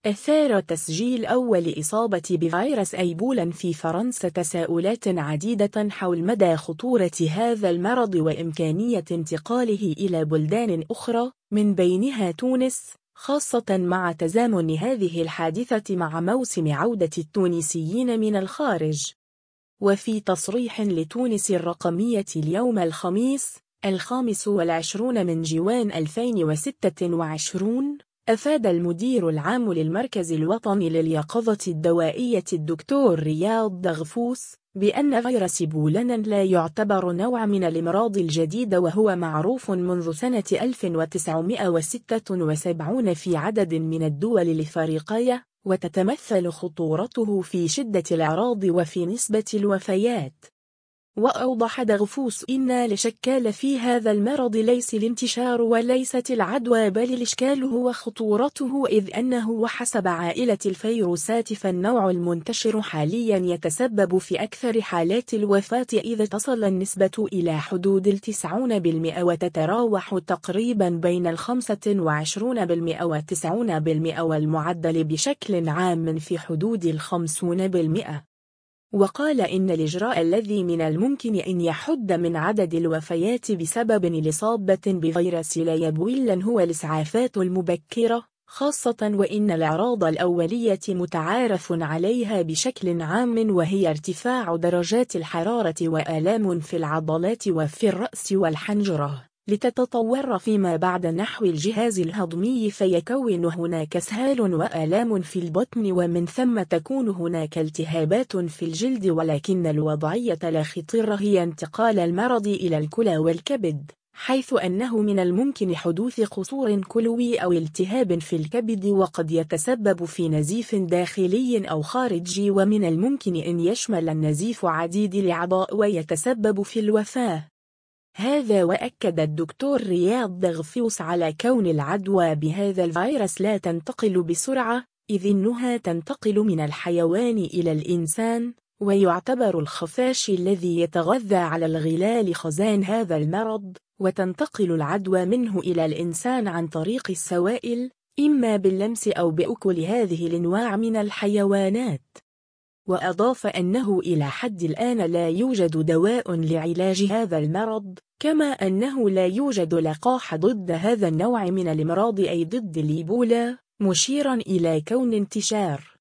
أثار تسجيل أول إصابة بفيروس إيبولا في فرنسا تساؤلات عديدة حول مدى خطورة هذا المرض وإمكانية انتقاله إلى بلدان أخرى، من بينها تونس، خاصة مع تزامن هذه الحادثة مع موسم عودة التونسيين من الخارج. وفي تصريح لتونس الرقمية اليوم الخميس 25 من جوان 2026، أفاد المدير العام للمركز الوطني لليقظة الدوائية الدكتور رياض دغفوس بأن فيروس إيبولا لا يعتبر نوع من الأمراض الجديدة، وهو معروف منذ سنة 1976 في عدد من الدول الإفريقية، وتتمثل خطورته في شدة الأعراض وفي نسبة الوفيات. وأوضح دغفوس إن الإشكال في هذا المرض ليس الانتشار وليست العدوى، بل الإشكال هو خطورته، إذ أنه وحسب عائلة الفيروسات فالنوع المنتشر حاليا يتسبب في أكثر حالات الوفاة إذا تصل النسبة إلى حدود 90%، وتتراوح تقريبا بين 25% و90%، والمعدل بشكل عام في حدود 50%. وقال إن الإجراء الذي من الممكن أن يحد من عدد الوفيات بسبب الإصابة بفيروس إيبولا هو الإسعافات المبكرة، خاصة وإن الأعراض الأولية متعارف عليها بشكل عام، وهي ارتفاع درجات الحرارة وآلام في العضلات وفي الرأس والحنجرة، لتتطور فيما بعد نحو الجهاز الهضمي، فيكون هناك إسهال وآلام في البطن، ومن ثم تكون هناك التهابات في الجلد، ولكن الوضعية لا خطيرة هي انتقال المرض إلى الكلى والكبد، حيث أنه من الممكن حدوث قصور كلوي أو التهاب في الكبد، وقد يتسبب في نزيف داخلي أو خارجي، ومن الممكن أن يشمل النزيف عديد الأعضاء ويتسبب في الوفاة. هذا وأكد الدكتور رياض دغفوس على كون العدوى بهذا الفيروس لا تنتقل بسرعة، إذ أنها تنتقل من الحيوان إلى الإنسان، ويعتبر الخفاش الذي يتغذى على الغلال خزان هذا المرض، وتنتقل العدوى منه إلى الإنسان عن طريق السوائل، إما باللمس أو بأكل هذه الأنواع من الحيوانات. وأضاف أنه إلى حد الآن لا يوجد دواء لعلاج هذا المرض، كما أنه لا يوجد لقاح ضد هذا النوع من الأمراض أي ضد الإيبولا، مشيرا إلى كون انتشار